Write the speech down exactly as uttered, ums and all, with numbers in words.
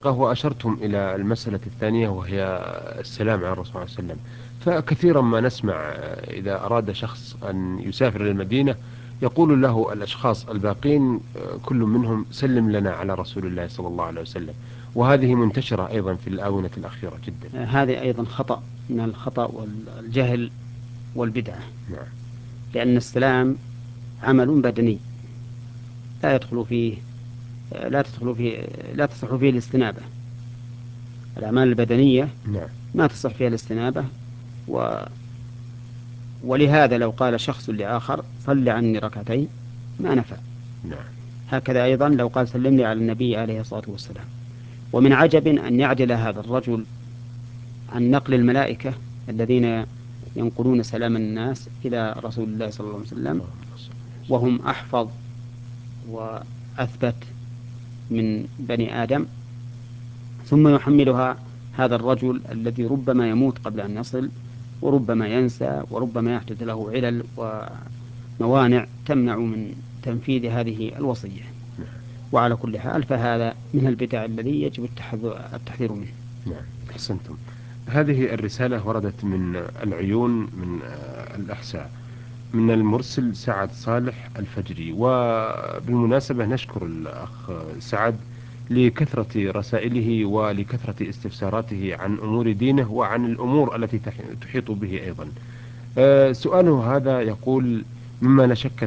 وأشرتم إلى المسألة الثانية وهي السلام على الرسول صلى الله عليه وسلم. فكثيرا ما نسمع إذا أراد شخص أن يسافر إلى المدينة يقول له الأشخاص الباقين كل منهم سلم لنا على رسول الله صلى الله عليه وسلم، وهذه منتشرة أيضا في الآونة الأخيرة جدا. آه، هذه أيضا خطأ من الخطأ والجهل والبدعة. نعم. لأن السلام عمل بدني لا يدخل فيه لا تدخل فيه لا تصح فيه الاستنابة. الأعمال البدنية نعم. ما تصح فيها الاستنابة. و... ولهذا لو قال شخص لآخر صل عني ركعتين ما نفع. نعم. هكذا أيضا لو قال سلم لي على النبي عليه الصلاة والسلام. ومن عجب أن يعجل هذا الرجل عن نقل الملائكة الذين ينقلون سلام الناس إلى رسول الله صلى الله عليه وسلم، وهم أحفظ وأثبت من بني آدم، ثم يحملها هذا الرجل الذي ربما يموت قبل أن يصل، وربما ينسى، وربما يحدث له علل وموانع تمنع من تنفيذ هذه الوصية. وعلى كل حال فهذا من البدع الذي يجب التحذير منه. نعم. أحسنتم. هذه الرسالة وردت من العيون من الأحساء، من المرسل سعد صالح الفجري. وبالمناسبة نشكر الأخ سعد لكثرة رسائله ولكثرة استفساراته عن أمور دينه وعن الأمور التي تحيط به أيضا. سؤاله هذا يقول: مما لا شك